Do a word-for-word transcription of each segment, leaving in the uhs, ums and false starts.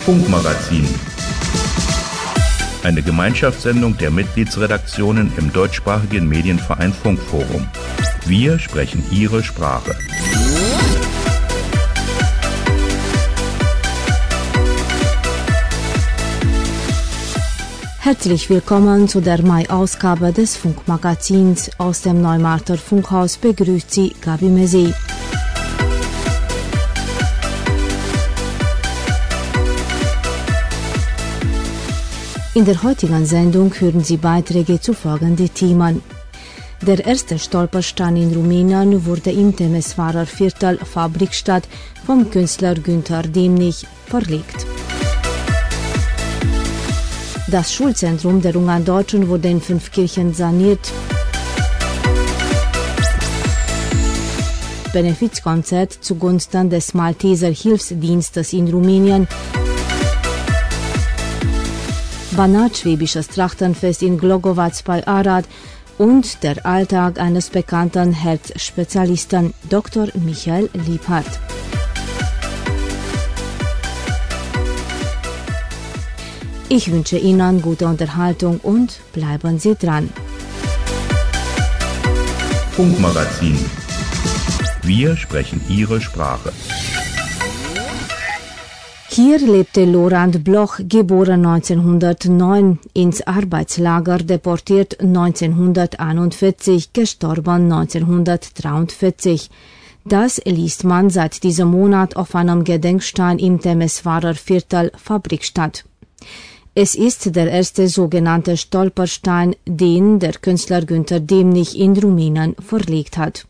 Funkmagazin. Eine Gemeinschaftssendung der Mitgliedsredaktionen im deutschsprachigen Medienverein Funkforum. Wir sprechen Ihre Sprache. Herzlich willkommen zu der Mai-Ausgabe des Funkmagazins. Aus dem Neumarkter Funkhaus begrüßt Sie Gabi Mesi. In der heutigen Sendung hören Sie Beiträge zu folgenden Themen. Der erste Stolperstein in Rumänien wurde im Temesvarer Viertel Fabrikstadt vom Künstler Günther Demnig verlegt. Das Schulzentrum der Ungarn-Deutschen wurde in fünf Kirchen saniert. Benefizkonzert zugunsten des Malteser Hilfsdienstes in Rumänien. Banat-schwäbisches Trachtenfest in Glogovac bei Arad und der Alltag eines bekannten Herzspezialisten, Doktor Michael Liebhardt. Ich wünsche Ihnen gute Unterhaltung und bleiben Sie dran. Funkmagazin. Wir sprechen Ihre Sprache. Hier lebte Laurent Bloch, geboren neunzehnhundertneun, ins Arbeitslager deportiert neunzehnhunderteinundvierzig, gestorben neunzehnhundertdreiundvierzig. Das liest man seit diesem Monat auf einem Gedenkstein im Temesvarer Viertel Fabrikstadt. Es ist der erste sogenannte Stolperstein, den der Künstler Günther Demnig in Rumänien verlegt hat.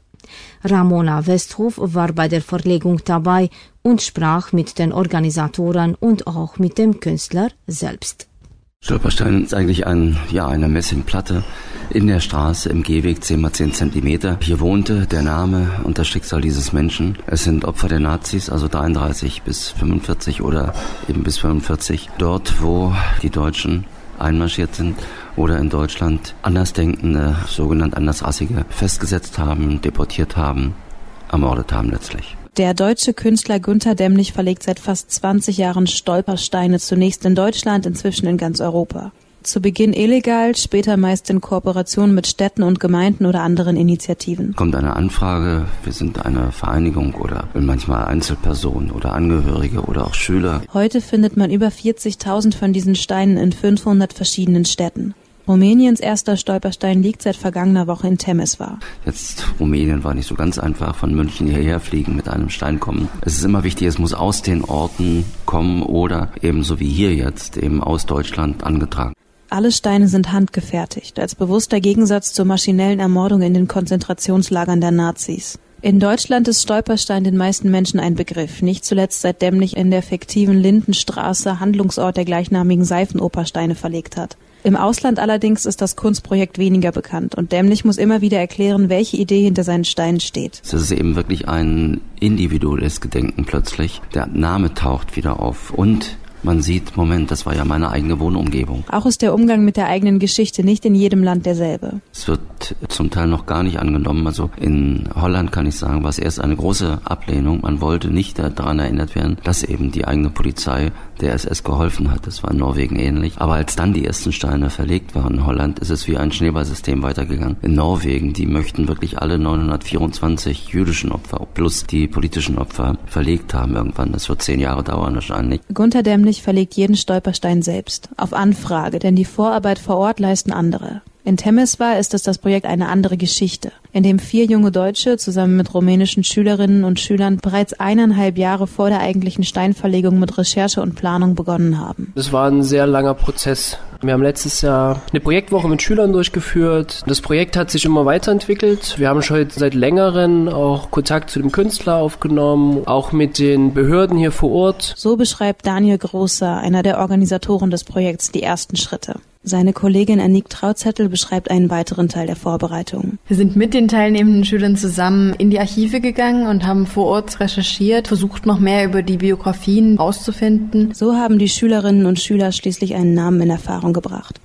Ramona Westhof war bei der Verlegung dabei und sprach mit den Organisatoren und auch mit dem Künstler selbst. Stolperstein ist eigentlich ein, ja, eine Messingplatte in der Straße im Gehweg, zehn mal zehn Zentimeter. Hier wohnte der Name und das Schicksal dieses Menschen. Es sind Opfer der Nazis, also dreiunddreißig bis fünfundvierzig oder eben bis fünfundvierzig. Dort, wo die Deutschen einmarschiert sind oder in Deutschland Andersdenkende, sogenannt Andersrassige, festgesetzt haben, deportiert haben, ermordet haben letztlich. Der deutsche Künstler Günther Demnig verlegt seit fast zwanzig Jahren Stolpersteine, zunächst in Deutschland, inzwischen in ganz Europa. Zu Beginn illegal, später meist in Kooperation mit Städten und Gemeinden oder anderen Initiativen. Kommt eine Anfrage, wir sind eine Vereinigung oder manchmal Einzelpersonen oder Angehörige oder auch Schüler. Heute findet man über vierzigtausend von diesen Steinen in fünfhundert verschiedenen Städten. Rumäniens erster Stolperstein liegt seit vergangener Woche in Temesvar. Jetzt, Rumänien war nicht so ganz einfach, von München hierher fliegen, mit einem Stein kommen. Es ist immer wichtig, es muss aus den Orten kommen oder ebenso wie hier jetzt, eben aus Deutschland angetragen. Alle Steine sind handgefertigt, als bewusster Gegensatz zur maschinellen Ermordung in den Konzentrationslagern der Nazis. In Deutschland ist Stolperstein den meisten Menschen ein Begriff, nicht zuletzt seit Demnig in der fiktiven Lindenstraße, Handlungsort der gleichnamigen Seifenopersteine, verlegt hat. Im Ausland allerdings ist das Kunstprojekt weniger bekannt und Demnig muss immer wieder erklären, welche Idee hinter seinen Steinen steht. Es ist eben wirklich ein individuelles Gedenken plötzlich. Der Name taucht wieder auf und man sieht, Moment, das war ja meine eigene Wohnumgebung. Auch ist der Umgang mit der eigenen Geschichte nicht in jedem Land derselbe. Es wird zum Teil noch gar nicht angenommen. Also in Holland, kann ich sagen, war es erst eine große Ablehnung. Man wollte nicht daran erinnert werden, dass eben die eigene Polizei der S S geholfen hat. Das war in Norwegen ähnlich. Aber als dann die ersten Steine verlegt waren in Holland, ist es wie ein Schneeballsystem weitergegangen. In Norwegen, die möchten wirklich alle neunhundertvierundzwanzig jüdischen Opfer plus die politischen Opfer verlegt haben irgendwann. Das wird zehn Jahre dauern wahrscheinlich. Günther Demnig verlegt jeden Stolperstein selbst, auf Anfrage, denn die Vorarbeit vor Ort leisten andere. In Temesvar ist es das Projekt Eine andere Geschichte, in dem vier junge Deutsche zusammen mit rumänischen Schülerinnen und Schülern bereits eineinhalb Jahre vor der eigentlichen Steinverlegung mit Recherche und Planung begonnen haben. Das war ein sehr langer Prozess. Wir haben letztes Jahr eine Projektwoche mit Schülern durchgeführt. Das Projekt hat sich immer weiterentwickelt. Wir haben schon seit längerem auch Kontakt zu dem Künstler aufgenommen, auch mit den Behörden hier vor Ort. So beschreibt Daniel Großer, einer der Organisatoren des Projekts, die ersten Schritte. Seine Kollegin Annick Trauzettel beschreibt einen weiteren Teil der Vorbereitung. Wir sind mit den teilnehmenden Schülern zusammen in die Archive gegangen und haben vor Ort recherchiert, versucht noch mehr über die Biografien rauszufinden. So haben die Schülerinnen und Schüler schließlich einen Namen in Erfahrung gebracht.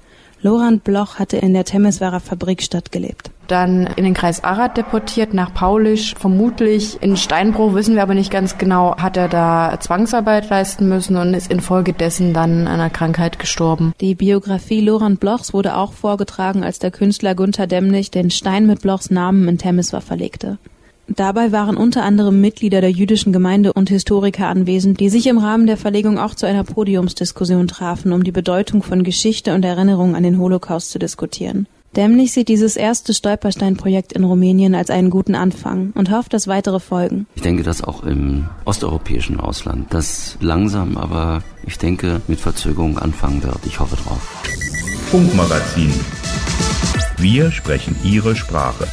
Lorand Bloch hatte in der Temeswarer Fabrikstadt gelebt. Dann in den Kreis Arad deportiert, nach Paulisch. Vermutlich in Steinbruch, wissen wir aber nicht ganz genau, hat er da Zwangsarbeit leisten müssen und ist infolgedessen dann an einer Krankheit gestorben. Die Biografie Lorand Blochs wurde auch vorgetragen, als der Künstler Gunther Demnig den Stein mit Blochs Namen in Temeswar verlegte. Dabei waren unter anderem Mitglieder der jüdischen Gemeinde und Historiker anwesend, die sich im Rahmen der Verlegung auch zu einer Podiumsdiskussion trafen, um die Bedeutung von Geschichte und Erinnerung an den Holocaust zu diskutieren. Demnig sieht dieses erste Stolperstein-Projekt in Rumänien als einen guten Anfang und hofft, dass weitere folgen. Ich denke, dass auch im osteuropäischen Ausland das langsam, aber ich denke mit Verzögerung anfangen wird. Ich hoffe drauf. Funkmagazin. Wir sprechen Ihre Sprache.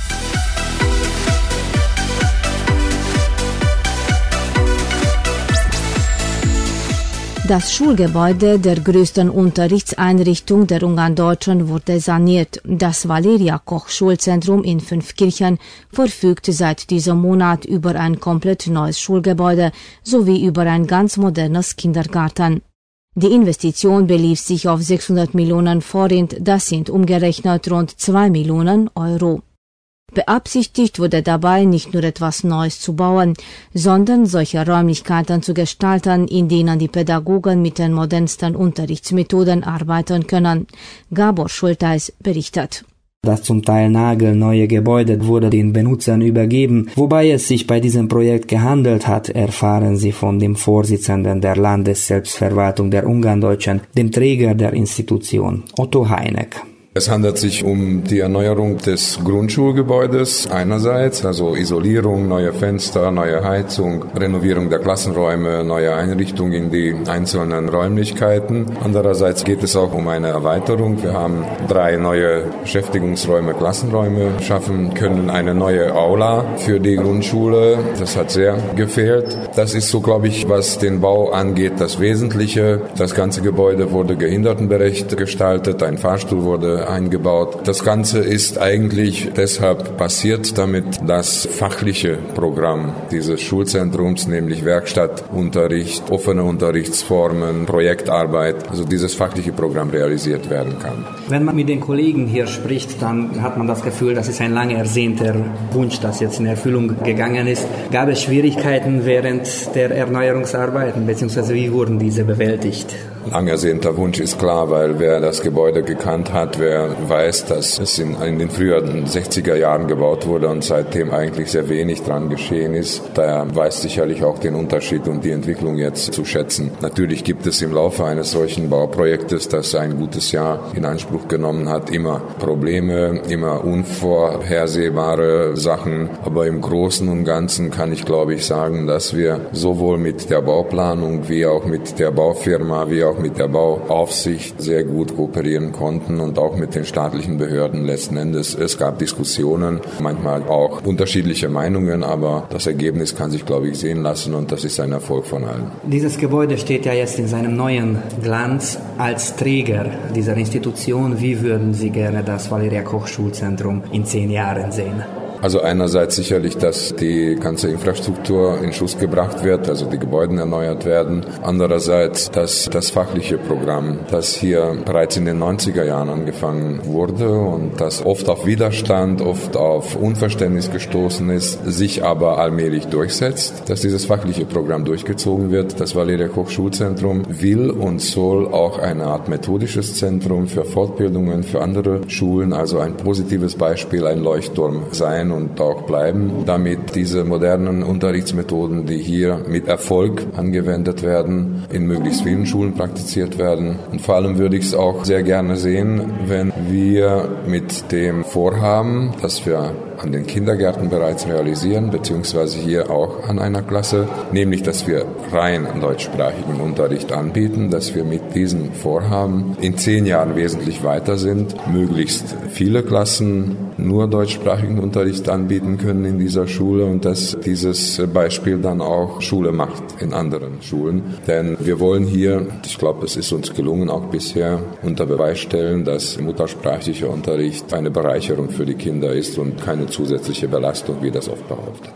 Das Schulgebäude der größten Unterrichtseinrichtung der Ungarn-Deutschen wurde saniert. Das Valeria-Koch-Schulzentrum in Fünfkirchen verfügt seit diesem Monat über ein komplett neues Schulgebäude sowie über ein ganz modernes Kindergarten. Die Investition belief sich auf sechshundert Millionen Forint, das sind umgerechnet rund zwei Millionen Euro. Beabsichtigt wurde dabei nicht nur etwas Neues zu bauen, sondern solche Räumlichkeiten zu gestalten, in denen die Pädagogen mit den modernsten Unterrichtsmethoden arbeiten können. Gabor Schulteis berichtet. Das zum Teil nagelneue Gebäude wurde den Benutzern übergeben. Wobei es sich bei diesem Projekt gehandelt hat, erfahren sie von dem Vorsitzenden der Landesselbstverwaltung der Ungarndeutschen, dem Träger der Institution, Otto Heineck. Es handelt sich um die Erneuerung des Grundschulgebäudes einerseits, also Isolierung, neue Fenster, neue Heizung, Renovierung der Klassenräume, neue Einrichtung in die einzelnen Räumlichkeiten. Andererseits geht es auch um eine Erweiterung. Wir haben drei neue Beschäftigungsräume, Klassenräume schaffen können, eine neue Aula für die Grundschule. Das hat sehr gefehlt. Das ist so, glaube ich, was den Bau angeht, das Wesentliche. Das ganze Gebäude wurde behindertengerecht gestaltet, ein Fahrstuhl wurde eingebaut. Das Ganze ist eigentlich deshalb passiert, damit das fachliche Programm dieses Schulzentrums, nämlich Werkstattunterricht, offene Unterrichtsformen, Projektarbeit, also dieses fachliche Programm realisiert werden kann. Wenn man mit den Kollegen hier spricht, dann hat man das Gefühl, das ist ein lange ersehnter Wunsch, das jetzt in Erfüllung gegangen ist. Gab es Schwierigkeiten während der Erneuerungsarbeiten, beziehungsweise wie wurden diese bewältigt? Lang ersehnter Wunsch ist klar, weil wer das Gebäude gekannt hat, wer weiß, dass es in, in den früheren sechziger Jahren gebaut wurde und seitdem eigentlich sehr wenig dran geschehen ist, der weiß sicherlich auch den Unterschied und die Entwicklung jetzt zu schätzen. Natürlich gibt es im Laufe eines solchen Bauprojektes, das ein gutes Jahr in Anspruch genommen hat, immer Probleme, immer unvorhersehbare Sachen, aber im Großen und Ganzen kann ich, glaube ich, sagen, dass wir sowohl mit der Bauplanung wie auch mit der Baufirma, wie auch mit der Bauaufsicht sehr gut kooperieren konnten und auch mit den staatlichen Behörden letzten Endes. Es gab Diskussionen, manchmal auch unterschiedliche Meinungen, aber das Ergebnis kann sich, glaube ich, sehen lassen und das ist ein Erfolg von allen. Dieses Gebäude steht ja jetzt in seinem neuen Glanz als Träger dieser Institution. Wie würden Sie gerne das Valeria-Koch-Schulzentrum in zehn Jahren sehen? Also einerseits sicherlich, dass die ganze Infrastruktur in Schuss gebracht wird, also die Gebäude erneuert werden. Andererseits, dass das fachliche Programm, das hier bereits in den neunziger Jahren angefangen wurde und das oft auf Widerstand, oft auf Unverständnis gestoßen ist, sich aber allmählich durchsetzt, dass dieses fachliche Programm durchgezogen wird. Das Valeria-Koch-Schulzentrum will und soll auch eine Art methodisches Zentrum für Fortbildungen für andere Schulen, also ein positives Beispiel, ein Leuchtturm sein und auch bleiben, damit diese modernen Unterrichtsmethoden, die hier mit Erfolg angewendet werden, in möglichst vielen Schulen praktiziert werden. Und vor allem würde ich es auch sehr gerne sehen, wenn wir mit dem Vorhaben, das wir an den Kindergärten bereits realisieren, beziehungsweise hier auch an einer Klasse, nämlich, dass wir rein deutschsprachigen Unterricht anbieten, dass wir mit diesem Vorhaben in zehn Jahren wesentlich weiter sind, möglichst viele Klassen nur deutschsprachigen Unterricht anbieten können in dieser Schule und dass dieses Beispiel dann auch Schule macht in anderen Schulen. Denn wir wollen hier, ich glaube, es ist uns gelungen, auch bisher unter Beweis stellen, dass muttersprachlicher Unterricht eine Bereicherung für die Kinder ist und keine zusätzliche Belastung, wie das oft behauptet wird.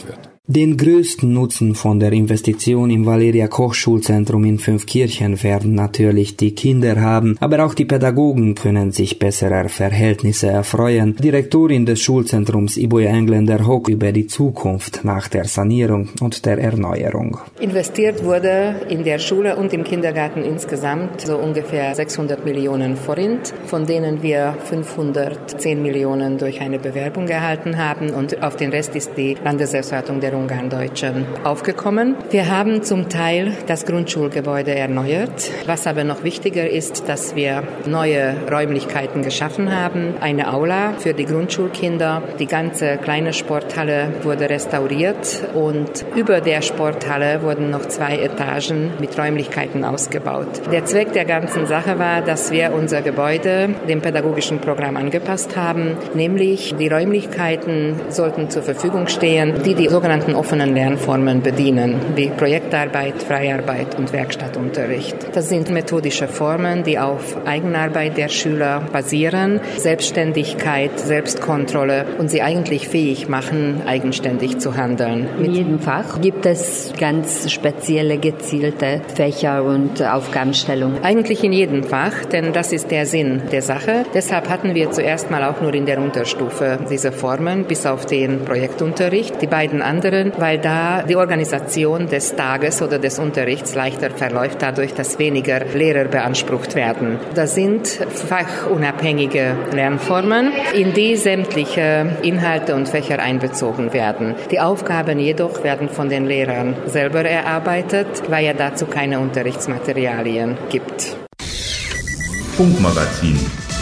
Den größten Nutzen von der Investition im Valeria-Koch-Schulzentrum in Fünfkirchen werden natürlich die Kinder haben, aber auch die Pädagogen können sich besserer Verhältnisse erfreuen. Direktorin des Schulzentrums Iboja Engländer-Hock über die Zukunft nach der Sanierung und der Erneuerung. Investiert wurde in der Schule und im Kindergarten insgesamt so ungefähr sechshundert Millionen Forint, von denen wir fünfhundertzehn Millionen durch eine Bewerbung erhalten haben und auf den Rest ist die Landesselbstverwaltung der Ungarndeutschen aufgekommen. Wir haben zum Teil das Grundschulgebäude erneuert. Was aber noch wichtiger ist, dass wir neue Räumlichkeiten geschaffen haben. Eine Aula für die Grundschulkinder. Die ganze kleine Sporthalle wurde restauriert und über der Sporthalle wurden noch zwei Etagen mit Räumlichkeiten ausgebaut. Der Zweck der ganzen Sache war, dass wir unser Gebäude dem pädagogischen Programm angepasst haben. Nämlich die Räumlichkeiten sollten zur Verfügung stehen, die die sogenannten offenen Lernformen bedienen, wie Projektarbeit, Freiarbeit und Werkstattunterricht. Das sind methodische Formen, die auf Eigenarbeit der Schüler basieren, Selbstständigkeit, Selbstkontrolle und sie eigentlich fähig machen, eigenständig zu handeln. In jedem Fach gibt es ganz spezielle, gezielte Fächer und Aufgabenstellungen. Eigentlich in jedem Fach, denn das ist der Sinn der Sache. Deshalb hatten wir zuerst mal auch nur in der Unterstufe diese Formen, bis auf den Projektunterricht. Die beiden anderen, weil da die Organisation des Tages oder des Unterrichts leichter verläuft, dadurch, dass weniger Lehrer beansprucht werden. Das sind fachunabhängige Lernformen, in die sämtliche Inhalte und Fächer einbezogen werden. Die Aufgaben jedoch werden von den Lehrern selber erarbeitet, weil es dazu keine Unterrichtsmaterialien gibt. Funkmagazin.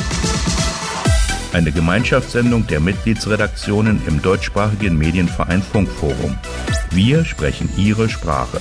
Eine Gemeinschaftssendung der Mitgliedsredaktionen im deutschsprachigen Medienverein Funkforum. Wir sprechen Ihre Sprache.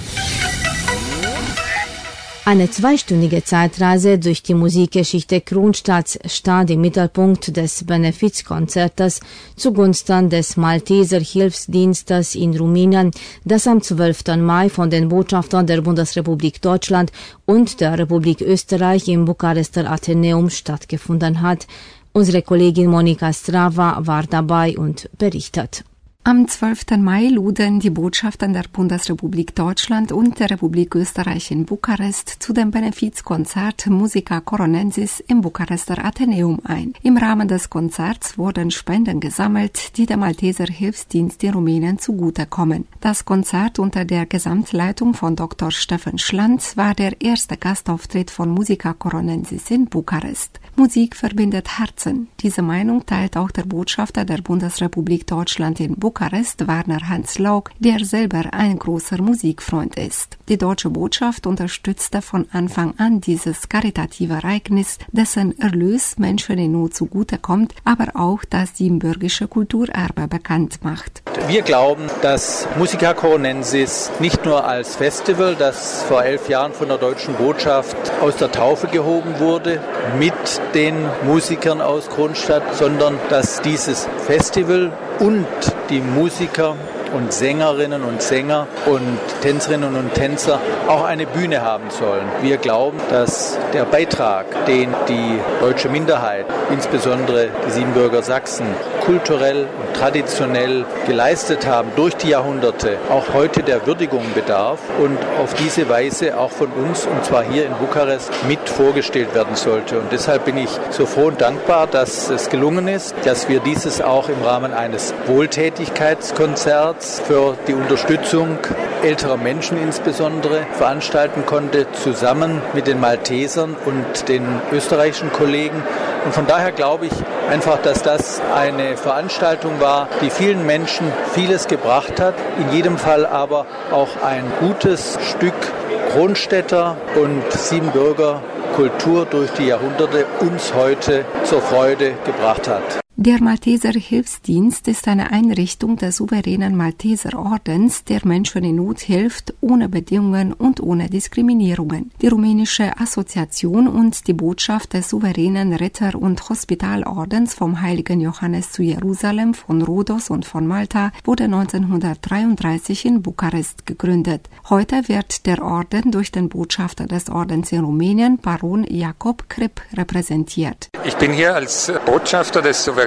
Eine zweistündige Zeitreise durch die Musikgeschichte Kronstadts stand im Mittelpunkt des Benefizkonzertes zugunsten des Malteser Hilfsdienstes in Rumänien, das am zwölften Mai von den Botschaftern der Bundesrepublik Deutschland und der Republik Österreich im Bukarester Athenäum stattgefunden hat. Unsere Kollegin Monika Strava war dabei und berichtet. Am zwölften Mai luden die Botschafter der Bundesrepublik Deutschland und der Republik Österreich in Bukarest zu dem Benefizkonzert Musica Coronensis im Bukarester Athenäum ein. Im Rahmen des Konzerts wurden Spenden gesammelt, die dem Malteser Hilfsdienst in Rumänien zugutekommen. Das Konzert unter der Gesamtleitung von Doktor Steffen Schlanz war der erste Gastauftritt von Musica Coronensis in Bukarest. Musik verbindet Herzen. Diese Meinung teilt auch der Botschafter der Bundesrepublik Deutschland in Bukarest, Bukarest, Werner Hans Laug, der selber ein großer Musikfreund ist. Die deutsche Botschaft unterstützte von Anfang an dieses karitative Ereignis, dessen Erlös Menschen in Not zugutekommt, aber auch das siebenbürgische Kulturerbe bekannt macht. Wir glauben, dass Musica Coronensis nicht nur als Festival, das vor elf Jahren von der deutschen Botschaft aus der Taufe gehoben wurde, mit den Musikern aus Kronstadt, sondern dass dieses Festival und die Musiker und Sängerinnen und Sänger und Tänzerinnen und Tänzer auch eine Bühne haben sollen. Wir glauben, dass der Beitrag, den die deutsche Minderheit, insbesondere die Siebenbürger Sachsen, kulturell und traditionell geleistet haben durch die Jahrhunderte, auch heute der Würdigung bedarf und auf diese Weise auch von uns, und zwar hier in Bukarest, mit vorgestellt werden sollte. Und deshalb bin ich so froh und dankbar, dass es gelungen ist, dass wir dieses auch im Rahmen eines Wohltätigkeitskonzerts für die Unterstützung älterer Menschen insbesondere veranstalten konnte, zusammen mit den Maltesern und den österreichischen Kollegen. Und von daher glaube ich einfach, dass das eine Veranstaltung war, die vielen Menschen vieles gebracht hat, in jedem Fall aber auch ein gutes Stück Kronstädter und Siebenbürger Kultur durch die Jahrhunderte uns heute zur Freude gebracht hat. Der Malteser Hilfsdienst ist eine Einrichtung des souveränen Malteser Ordens, der Menschen in Not hilft, ohne Bedingungen und ohne Diskriminierungen. Die rumänische Assoziation und die Botschaft des souveränen Ritter- und Hospitalordens vom heiligen Johannes zu Jerusalem, von Rhodos und von Malta wurde neunzehnhundertdreiunddreißig in Bukarest gegründet. Heute wird der Orden durch den Botschafter des Ordens in Rumänien, Baron Jakob Kripp, repräsentiert. Ich bin hier als Botschafter des souveränen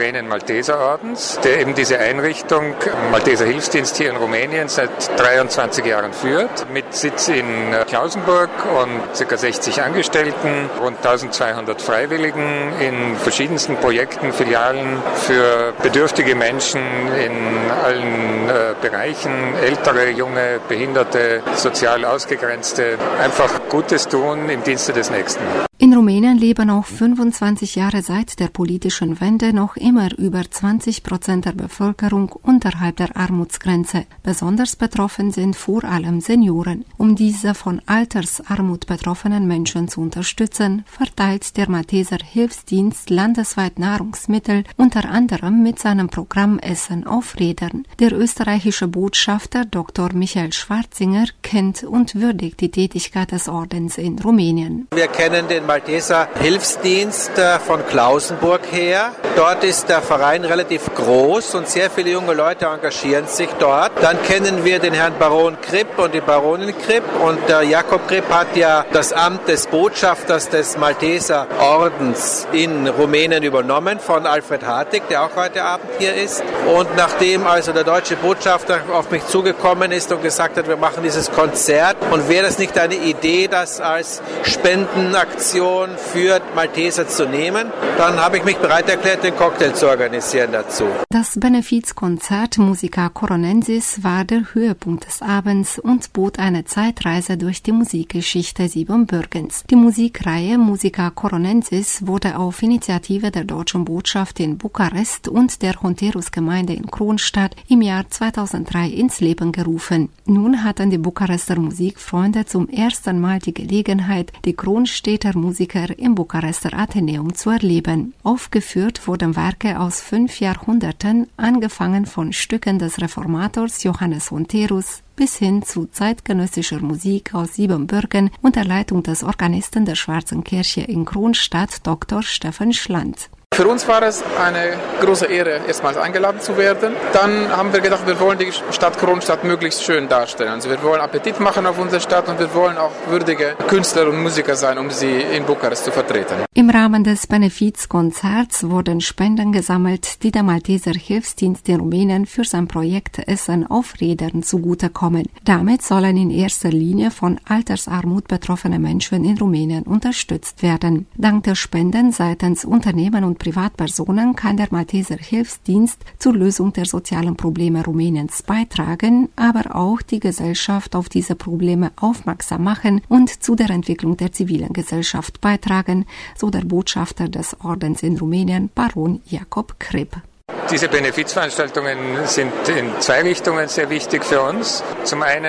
souveränen Malteserordens, der eben diese Einrichtung Malteser Hilfsdienst hier in Rumänien seit dreiundzwanzig Jahren führt, mit Sitz in Klausenburg und ca. sechzig Angestellten, rund eintausendzweihundert Freiwilligen in verschiedensten Projekten, Filialen für bedürftige Menschen in allen äh, Bereichen, ältere, junge, behinderte, sozial ausgegrenzte, einfach Gutes tun im Dienste des Nächsten. In Rumänien leben auch fünfundzwanzig Jahre seit der politischen Wende noch immer über zwanzig Prozent der Bevölkerung unterhalb der Armutsgrenze. Besonders betroffen sind vor allem Senioren. Um diese von Altersarmut betroffenen Menschen zu unterstützen, verteilt der Malteser Hilfsdienst landesweit Nahrungsmittel, unter anderem mit seinem Programm Essen auf Rädern. Der österreichische Botschafter Doktor Michael Schwarzinger kennt und würdigt die Tätigkeit des Ordens in Rumänien. Wir kennen den Malteser Hilfsdienst von Klausenburg her. Dort ist der Verein relativ groß und sehr viele junge Leute engagieren sich dort. Dann kennen wir den Herrn Baron Kripp und die Baronin Kripp, und der Jakob Kripp hat ja das Amt des Botschafters des Malteser Ordens in Rumänien übernommen von Alfred Hartig, der auch heute Abend hier ist. Und nachdem also der deutsche Botschafter auf mich zugekommen ist und gesagt hat, wir machen dieses Konzert, und wäre das nicht eine Idee, das als Spendenaktion für Malteser zu nehmen, dann habe ich mich bereit erklärt, den Cocktail zu organisieren dazu. Das Benefizkonzert Musica Coronensis war der Höhepunkt des Abends und bot eine Zeitreise durch die Musikgeschichte Siebenbürgens. Die Musikreihe Musica Coronensis wurde auf Initiative der Deutschen Botschaft in Bukarest und der Honterus-Gemeinde in Kronstadt im Jahr zweitausenddrei ins Leben gerufen. Nun hatten die Bukarester Musikfreunde zum ersten Mal die Gelegenheit, die Kronstädter Musiker im Bukarester Athenäum zu erleben. Aufgeführt wurden Werke aus fünf Jahrhunderten, angefangen von Stücken des Reformators Johannes Honterus bis hin zu zeitgenössischer Musik aus Siebenbürgen unter Leitung des Organisten der Schwarzen Kirche in Kronstadt, Doktor Stefan Schland. Für uns war es eine große Ehre, erstmals eingeladen zu werden. Dann haben wir gedacht, wir wollen die Stadt Kronstadt möglichst schön darstellen. Also wir wollen Appetit machen auf unsere Stadt und wir wollen auch würdige Künstler und Musiker sein, um sie in Bukarest zu vertreten. Im Rahmen des Benefizkonzerts wurden Spenden gesammelt, die der Malteser Hilfsdienst in Rumänien für sein Projekt Essen auf Rädern zugutekommen. Damit sollen in erster Linie von Altersarmut betroffene Menschen in Rumänien unterstützt werden. Dank der Spenden seitens Unternehmen und Privatpersonen kann der Malteser Hilfsdienst zur Lösung der sozialen Probleme Rumäniens beitragen, aber auch die Gesellschaft auf diese Probleme aufmerksam machen und zu der Entwicklung der zivilen Gesellschaft beitragen, so der Botschafter des Ordens in Rumänien, Baron Jakob Kripp. Diese Benefizveranstaltungen sind in zwei Richtungen sehr wichtig für uns. Zum einen,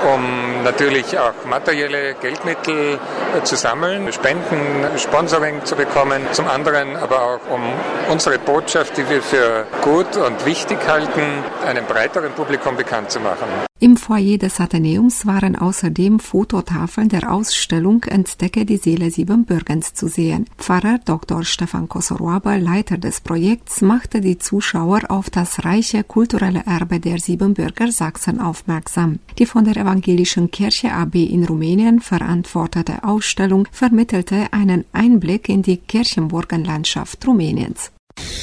um natürlich auch materielle Geldmittel zu sammeln, Spenden, Sponsoring zu bekommen. Zum anderen aber auch, um unsere Botschaft, die wir für gut und wichtig halten, einem breiteren Publikum bekannt zu machen. Im Foyer des Athenäums waren außerdem Fototafeln der Ausstellung Entdecke die Seele Siebenbürgens zu sehen. Pfarrer Doktor Stefan Kosoroaba, Leiter des Projekts, machte die Zuschauer auf das reiche kulturelle Erbe der Siebenbürger Sachsen aufmerksam. Die von der Evangelischen Kirche A B in Rumänien verantwortete Ausstellung vermittelte einen Einblick in die Kirchenburgenlandschaft Rumäniens.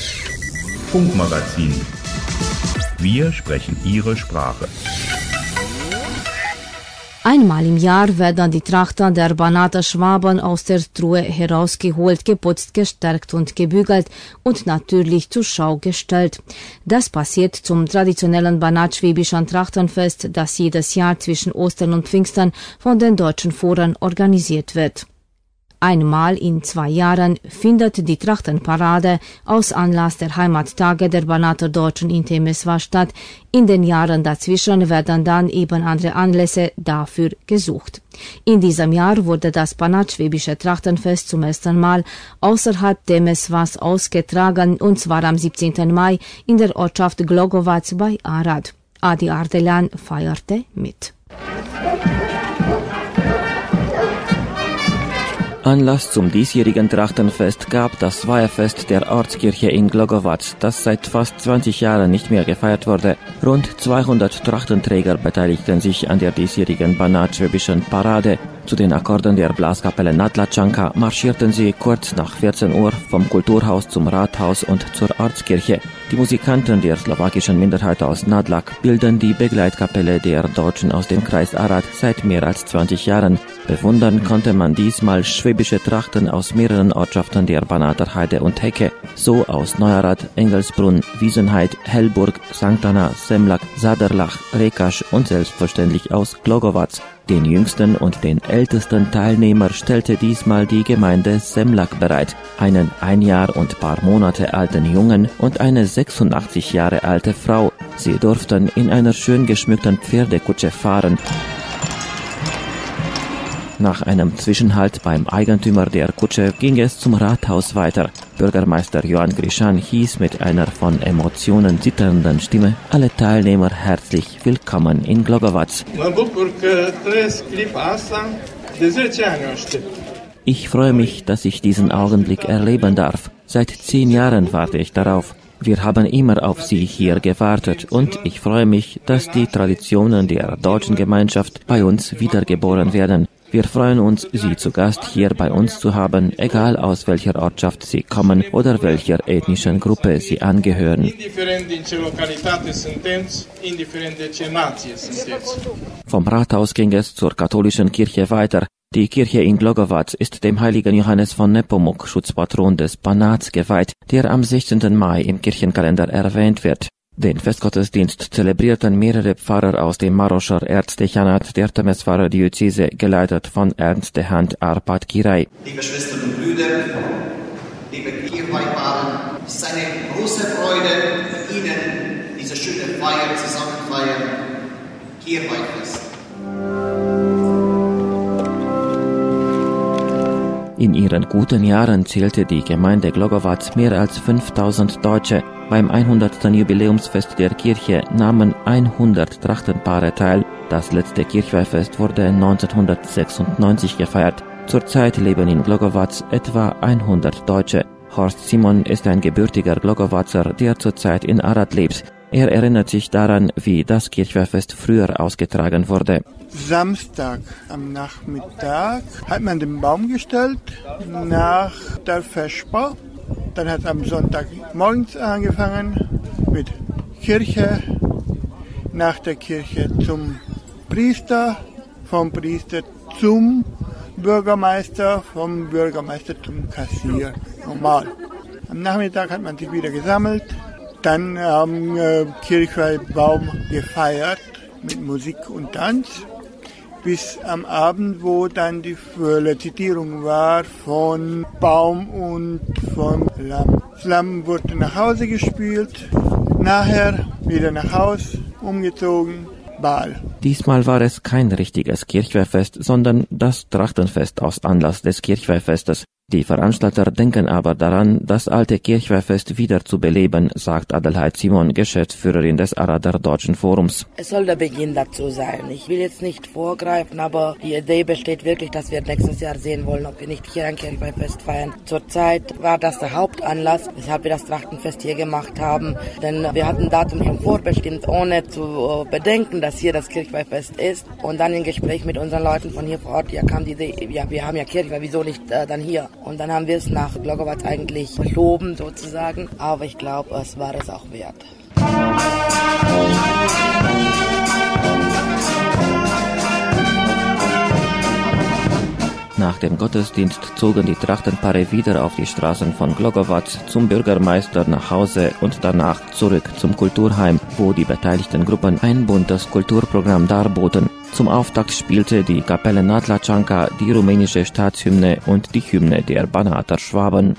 Funkmagazin. Wir sprechen Ihre Sprache. Einmal im Jahr werden die Trachten der Banater Schwaben aus der Truhe herausgeholt, geputzt, gestärkt und gebügelt und natürlich zur Schau gestellt. Das passiert zum traditionellen Banat-Schwäbischen Trachtenfest, das jedes Jahr zwischen Ostern und Pfingsten von den deutschen Foren organisiert wird. Einmal in zwei Jahren findet die Trachtenparade aus Anlass der Heimattage der Banater Deutschen in Temeswar statt. In den Jahren dazwischen werden dann eben andere Anlässe dafür gesucht. In diesem Jahr wurde das Banat-Schwäbische Trachtenfest zum ersten Mal außerhalb Temeswars ausgetragen, und zwar am siebzehnten Mai in der Ortschaft Glogovac bei Arad. Adi Ardelan feierte mit. Anlass zum diesjährigen Trachtenfest gab das Weiherfest der Ortskirche in Glogovac, das seit fast zwanzig Jahren nicht mehr gefeiert wurde. Rund zweihundert Trachtenträger beteiligten sich an der diesjährigen Banat-Schwäbischen Parade. Zu den Akkorden der Blaskapelle Nadlačanka marschierten sie kurz nach vierzehn Uhr vom Kulturhaus zum Rathaus und zur Ortskirche. Die Musikanten der slowakischen Minderheit aus Nádľak bilden die Begleitkapelle der Deutschen aus dem Kreis Arad seit mehr als zwanzig Jahren. Bewundern konnte man diesmal schwäbische Trachten aus mehreren Ortschaften der Banater Heide und Hecke, so aus Neuarad, Engelsbrunn, Wiesenheid, Hellburg, Sankt Anna, Semlak, Saderlach, Rekaš und selbstverständlich aus Glogovac. Den jüngsten und den ältesten Teilnehmer stellte diesmal die Gemeinde Semlak bereit, einen ein Jahr und paar Monate alten Jungen und eine sechsundachtzig Jahre alte Frau. Sie durften in einer schön geschmückten Pferdekutsche fahren. Nach einem Zwischenhalt beim Eigentümer der Kutsche ging es zum Rathaus weiter. Bürgermeister Joan Grišan hieß mit einer von Emotionen zitternden Stimme alle Teilnehmer herzlich willkommen in Glogovac. Ich freue mich, dass ich diesen Augenblick erleben darf. Seit zehn Jahren warte ich darauf. Wir haben immer auf Sie hier gewartet und ich freue mich, dass die Traditionen der deutschen Gemeinschaft bei uns wiedergeboren werden. Wir freuen uns, Sie zu Gast hier bei uns zu haben, egal aus welcher Ortschaft Sie kommen oder welcher ethnischen Gruppe Sie angehören. Vom Rathaus ging es zur katholischen Kirche weiter. Die Kirche in Glogovac ist dem heiligen Johannes von Nepomuk, Schutzpatron des Banats, geweiht, der am sechzehnten Mai im Kirchenkalender erwähnt wird. Den Festgottesdienst zelebrierten mehrere Pfarrer aus dem Maroscher Erzdechanat der Temeswara-Diözese, geleitet von Ernstehand Arpad Kirai. Liebe Schwestern und Brüder, liebe Kirchweihpaare, es ist eine große Freude, mit Ihnen diese schöne Feier zusammen feiern, Kirchweihfest. In ihren guten Jahren zählte die Gemeinde Glogovac mehr als fünftausend Deutsche. Beim hundertsten Jubiläumsfest der Kirche nahmen hundert Trachtenpaare teil. Das letzte Kirchweihfest wurde neunzehnhundertsechsundneunzig gefeiert. Zurzeit leben in Glogovac etwa hundert Deutsche. Horst Simon ist ein gebürtiger Glogovacer, der zurzeit in Arad lebt. Er erinnert sich daran, wie das Kirchweihfest früher ausgetragen wurde. Samstag am Nachmittag hat man den Baum gestellt nach der Vesper. Dann hat es am Sonntag morgens angefangen mit Kirche, nach der Kirche zum Priester, vom Priester zum Bürgermeister, vom Bürgermeister zum Kassier. Normal. Am Nachmittag hat man sich wieder gesammelt, dann am äh, Kirchweihbaum gefeiert mit Musik und Tanz. Bis am Abend, wo dann die Zitierung war von Baum und von Lamm. Das Lamm wurde nach Hause gespielt, nachher wieder nach Haus, umgezogen, Ball. Diesmal war es kein richtiges Kirchweihfest, sondern das Trachtenfest aus Anlass des Kirchweihfestes. Die Veranstalter denken aber daran, das alte Kirchweihfest wieder zu beleben, sagt Adelheid Simon, Geschäftsführerin des Arader Deutschen Forums. Es soll der Beginn dazu sein. Ich will jetzt nicht vorgreifen, aber die Idee besteht wirklich, dass wir nächstes Jahr sehen wollen, ob wir nicht hier ein Kirchweihfest feiern. Zurzeit war das der Hauptanlass, weshalb wir das Trachtenfest hier gemacht haben. Denn wir hatten ein Datum schon vorbestimmt, ohne zu bedenken, dass hier das Kirchweihfest ist. Und dann im Gespräch mit unseren Leuten von hier vor Ort, ja kam die Idee, ja, wir haben ja Kirchweih, wieso nicht äh, dann hier? Und dann haben wir es nach Glogovac eigentlich verschoben sozusagen, aber ich glaube, es war es auch wert. Nach dem Gottesdienst zogen die Trachtenpaare wieder auf die Straßen von Glogovac zum Bürgermeister nach Hause und danach zurück zum Kulturheim, wo die beteiligten Gruppen ein buntes Kulturprogramm darboten. Zum Auftakt spielte die Kapelle Nadlačanka die rumänische Staatshymne und die Hymne der Banater Schwaben.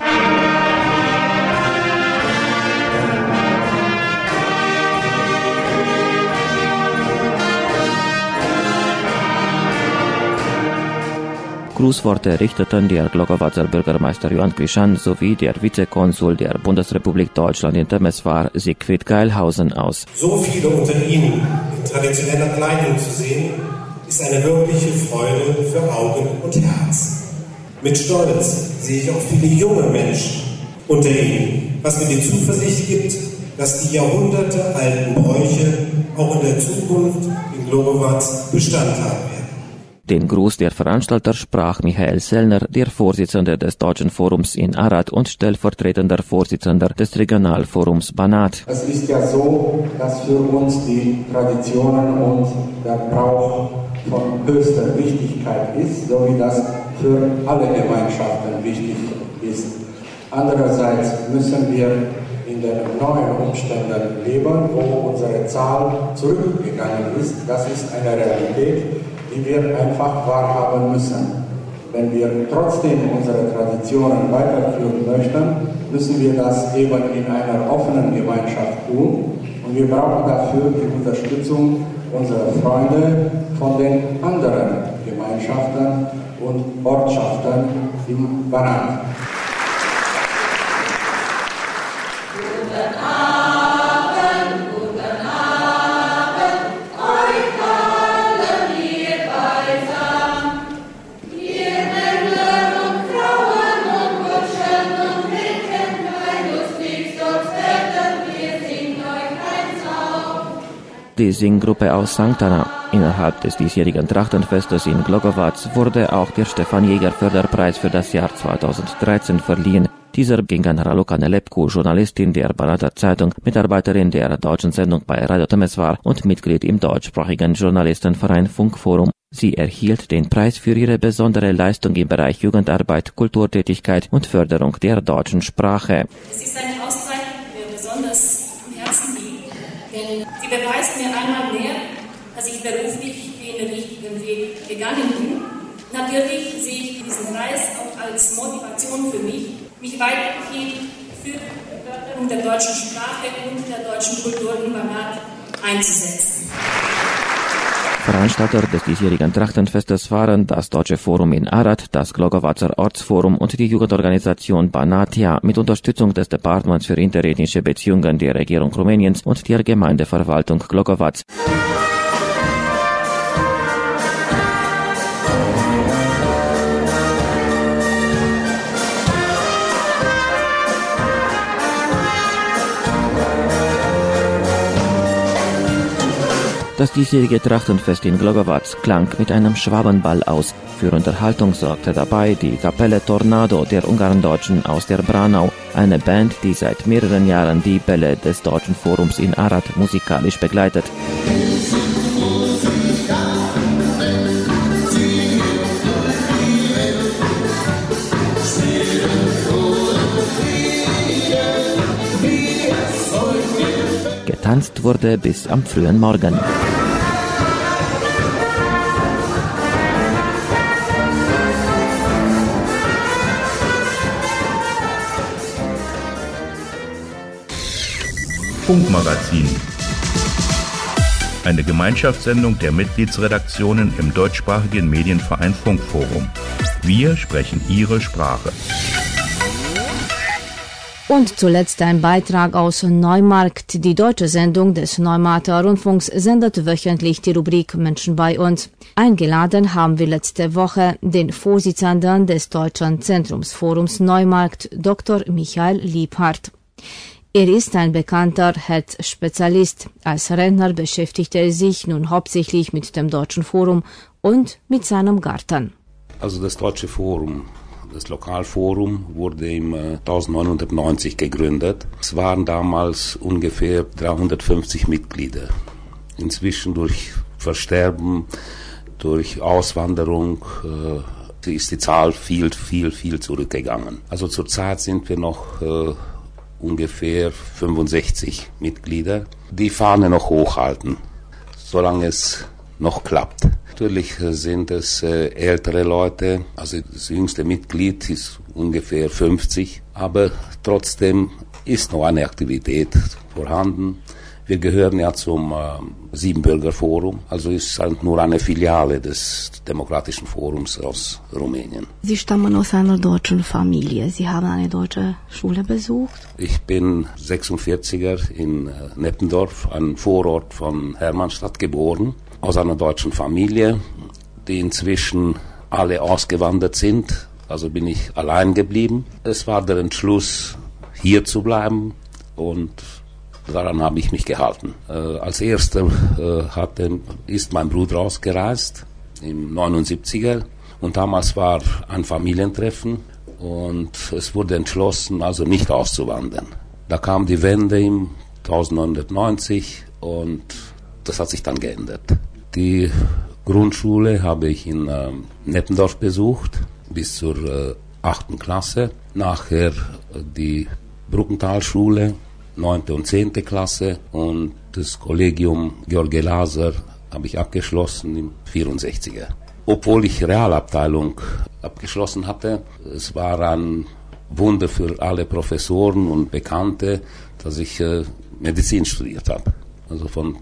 Grußworte richteten der Glogovacer Bürgermeister Joan Grišan sowie der Vizekonsul der Bundesrepublik Deutschland in Temeswar, Siegfried Geilhausen, aus. So viele unter Ihnen in traditioneller Kleidung zu sehen, ist eine wirkliche Freude für Augen und Herz. Mit Stolz sehe ich auch viele junge Menschen unter Ihnen, was mir die Zuversicht gibt, dass die jahrhundertealten Bräuche auch in der Zukunft in Glogovac Bestand haben werden. Den Gruß der Veranstalter sprach Michael Sellner, der Vorsitzende des Deutschen Forums in Arad und stellvertretender Vorsitzender des Regionalforums Banat. Es ist ja so, dass für uns die Traditionen und der Brauch von höchster Wichtigkeit ist, so wie das für alle Gemeinschaften wichtig ist. Andererseits müssen wir in den neuen Umständen leben, wo unsere Zahl zurückgegangen ist. Das ist eine Realität, die wir einfach wahrhaben müssen. Wenn wir trotzdem unsere Traditionen weiterführen möchten, müssen wir das eben in einer offenen Gemeinschaft tun. Und wir brauchen dafür die Unterstützung unserer Freunde von den anderen Gemeinschaften und Ortschaften im Banat. Guten Abend, guten Abend, euch allen hier beisammen. Ihr Männer und Frauen und Burschen und Mädchen, kein lustig sonst werden, wir singen euch eins auf. Die Singgruppe aus Sankt Anna. Innerhalb des diesjährigen Trachtenfestes in Glogovac wurde auch der Stefan Jäger Förderpreis für das Jahr zweitausenddreizehn verliehen. Dieser ging an Raluca Nelepku, Journalistin der Banater Zeitung, Mitarbeiterin der deutschen Sendung bei Radio Temeswar und Mitglied im deutschsprachigen Journalistenverein Funkforum. Sie erhielt den Preis für ihre besondere Leistung im Bereich Jugendarbeit, Kulturtätigkeit und Förderung der deutschen Sprache. Es ist eine Auszeichnung, die mir besonders am Herzen liegt, denn sie beweist mir einmal mehr, dass ich beruflich den richtigen Weg gegangen bin. Natürlich sehe ich diesen Preis auch als Motivation für mich, mich weiterhin für die Förderung der deutschen Sprache und der deutschen Kultur im Banat einzusetzen. Veranstalter des diesjährigen Trachtenfestes waren das Deutsche Forum in Arad, das Glogovacer Ortsforum und die Jugendorganisation Banatia mit Unterstützung des Departements für interethnische Beziehungen der Regierung Rumäniens und der Gemeindeverwaltung Glogovac. Das diesjährige Trachtenfest in Glogovac klang mit einem Schwabenball aus. Für Unterhaltung sorgte dabei die Kapelle Tornado der Ungarndeutschen aus der Branau, eine Band, die seit mehreren Jahren die Bälle des Deutschen Forums in Arad musikalisch begleitet. Getanzt wurde bis am frühen Morgen. Funkmagazin. Eine Gemeinschaftssendung der Mitgliedsredaktionen im deutschsprachigen Medienverein Funkforum. Wir sprechen Ihre Sprache. Und zuletzt ein Beitrag aus Neumarkt. Die deutsche Sendung des Neumarkter Rundfunks sendet wöchentlich die Rubrik Menschen bei uns. Eingeladen haben wir letzte Woche den Vorsitzenden des Deutschen Zentrumsforums Neumarkt, Doktor Michael Liebhardt. Er ist ein bekannter Herzspezialist. Als Rentner beschäftigte er sich nun hauptsächlich mit dem Deutschen Forum und mit seinem Garten. Also das Deutsche Forum, das Lokalforum, wurde im äh, neunzehnhundertneunzig gegründet. Es waren damals ungefähr dreihundertfünfzig Mitglieder. Inzwischen durch Versterben, durch Auswanderung äh, ist die Zahl viel, viel, viel zurückgegangen. Also zurzeit sind wir noch äh, ungefähr fünfundsechzig Mitglieder, die Fahne noch hochhalten, solange es noch klappt. Natürlich sind es äh, ältere Leute, also das jüngste Mitglied ist ungefähr fünfzig, aber trotzdem ist noch eine Aktivität vorhanden. Wir gehören ja zum äh, Siebenbürger-Forum, also ist halt nur eine Filiale des Demokratischen Forums aus Rumänien. Sie stammen aus einer deutschen Familie. Sie haben eine deutsche Schule besucht? Ich bin sechsundvierziger in äh, Neppendorf, einem Vorort von Hermannstadt, geboren, aus einer deutschen Familie, die inzwischen alle ausgewandert sind. Also bin ich allein geblieben. Es war der Entschluss, hier zu bleiben, und daran habe ich mich gehalten. Äh, als erster äh, hatte, ist mein Bruder ausgereist. im neunundsiebziger. Und damals war ein Familientreffen und es wurde entschlossen, also nicht auszuwandern. Da kam die Wende im neunzehnhundertneunzig und das hat sich dann geändert. Die Grundschule habe ich in äh, Nettendorf besucht bis zur äh, achten Klasse. Nachher äh, die Bruckentalschule, neunte und zehnte Klasse und das Kollegium George Laser habe ich abgeschlossen im vierundsechziger. Obwohl ich Realabteilung abgeschlossen hatte, es war ein Wunder für alle Professoren und Bekannte, dass ich äh, Medizin studiert habe. Also von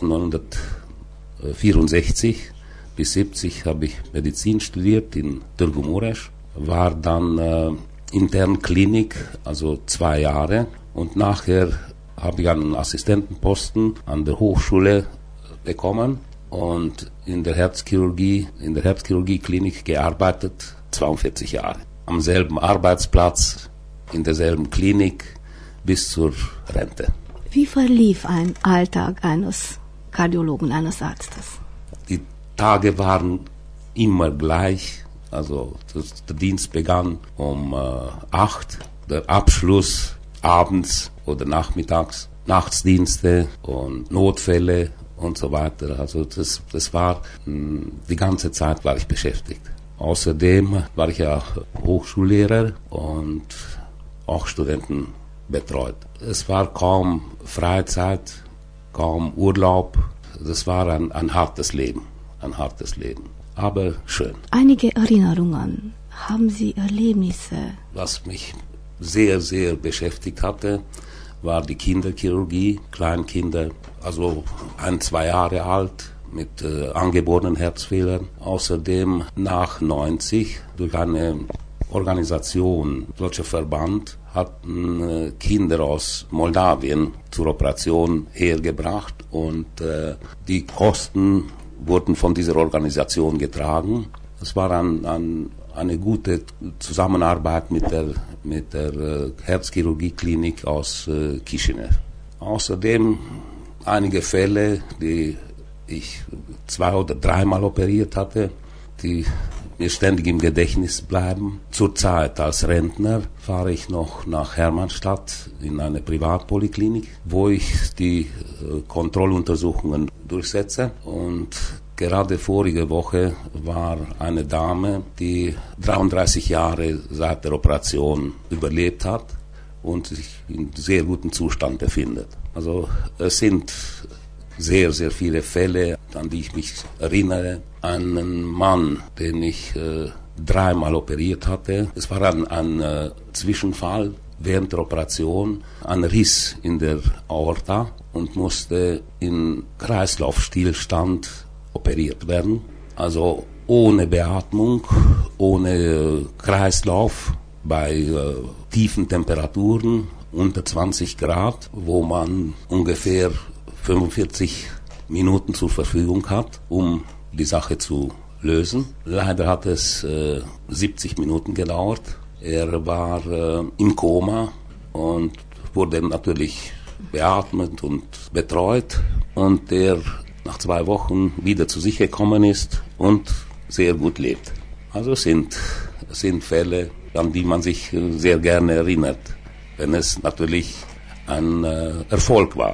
neunzehnhundertvierundsechzig bis siebzig habe ich Medizin studiert in Târgu Mureș, war dann äh, intern Klinik, also zwei Jahre und nachher habe ich einen Assistentenposten an der Hochschule bekommen und in der Herzchirurgie, in der Herzchirurgie-Klinik gearbeitet, zweiundvierzig Jahre. Am selben Arbeitsplatz, in derselben Klinik bis zur Rente. Wie verlief ein Alltag eines Kardiologen, eines Arztes? Die Tage waren immer gleich. Also das, der Dienst begann um äh, acht, der Abschluss abends oder nachmittags, Nachtsdienste und Notfälle und so weiter. Also das, das war, mh, die ganze Zeit war ich beschäftigt. Außerdem war ich ja Hochschullehrer und auch Studenten betreut. Es war kaum Freizeit, kaum Urlaub. Das war ein, ein hartes Leben, ein hartes Leben, aber schön. Einige Erinnerungen, haben Sie Erlebnisse? Was mich sehr, sehr beschäftigt hatte, war die Kinderchirurgie, Kleinkinder, also ein, zwei Jahre alt, mit äh, angeborenen Herzfehlern. Außerdem nach neunzig durch eine Organisation, deutscher Verband, hatten äh, Kinder aus Moldawien zur Operation hergebracht und äh, die Kosten wurden von dieser Organisation getragen. Es war ein, ein, eine gute Zusammenarbeit mit der, mit der äh, Herzchirurgie-Klinik aus äh, Chisinau. Außerdem einige Fälle, die ich zwei oder dreimal operiert hatte, die mir ständig im Gedächtnis bleiben. Zurzeit als Rentner fahre ich noch nach Hermannstadt in eine Privatpoliklinik, wo ich die äh, Kontrolluntersuchungen durchsetze. Und gerade vorige Woche war eine Dame, die dreiunddreißig Jahre seit der Operation überlebt hat und sich in sehr gutem Zustand befindet. Also es sind sehr, sehr viele Fälle, an die ich mich erinnere. Einen Mann, den ich äh, dreimal operiert hatte. Es war ein, ein äh, Zwischenfall während der Operation, ein Riss in der Aorta und musste in Kreislaufstillstand operiert werden. Also ohne Beatmung, ohne äh, Kreislauf, bei äh, tiefen Temperaturen unter zwanzig Grad, wo man ungefähr fünfundvierzig Minuten zur Verfügung hat, um die Sache zu lösen. Leider hat es äh, siebzig Minuten gedauert. Er war äh, im Koma und wurde natürlich beatmet und betreut und der nach zwei Wochen wieder zu sich gekommen ist und sehr gut lebt. Also es sind, es sind Fälle, an die man sich äh, sehr gerne erinnert, wenn es natürlich ein äh, Erfolg war.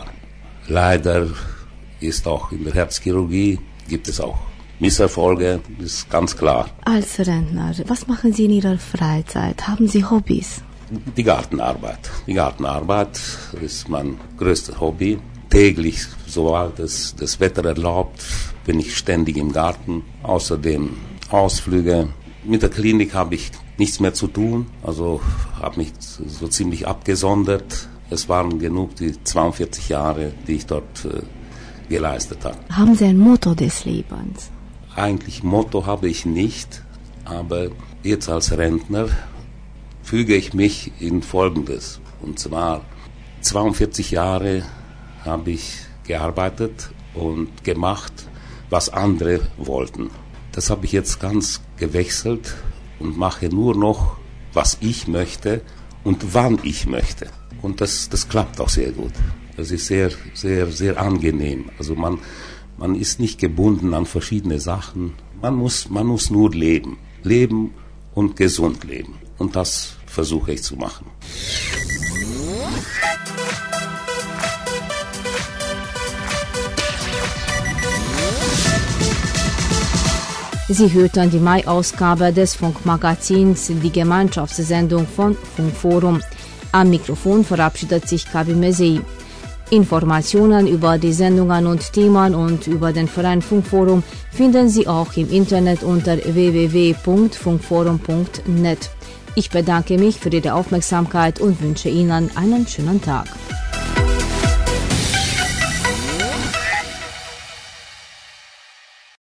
Leider ist auch in der Herzchirurgie, gibt es auch Misserfolge, ist ganz klar. Als Rentner, was machen Sie in Ihrer Freizeit? Haben Sie Hobbys? Die Gartenarbeit. Die Gartenarbeit ist mein größtes Hobby. Täglich, sobald es das Wetter erlaubt, bin ich ständig im Garten. Außerdem Ausflüge. Mit der Klinik habe ich nichts mehr zu tun, also habe mich so ziemlich abgesondert. Es waren genug die zweiundvierzig Jahre, die ich dort äh, geleistet habe. Haben Sie ein Motto des Lebens? Eigentlich Motto habe ich nicht, aber jetzt als Rentner füge ich mich in Folgendes. Und zwar zweiundvierzig Jahre habe ich gearbeitet und gemacht, was andere wollten. Das habe ich jetzt ganz gewechselt und mache nur noch, was ich möchte und wann ich möchte. Und das, das klappt auch sehr gut. Das ist sehr, sehr, sehr angenehm. Also man, Man ist nicht gebunden an verschiedene Sachen. Man muss, man muss nur leben. Leben und gesund leben. Und das versuche ich zu machen. Sie hörten die Mai-Ausgabe des Funkmagazins, die Gemeinschaftssendung von Funkforum. Am Mikrofon verabschiedet sich Kabi Mesei. Informationen über die Sendungen und Themen und über den Verein Funkforum finden Sie auch im Internet unter w w w punkt funkforum punkt net. Ich bedanke mich für Ihre Aufmerksamkeit und wünsche Ihnen einen schönen Tag.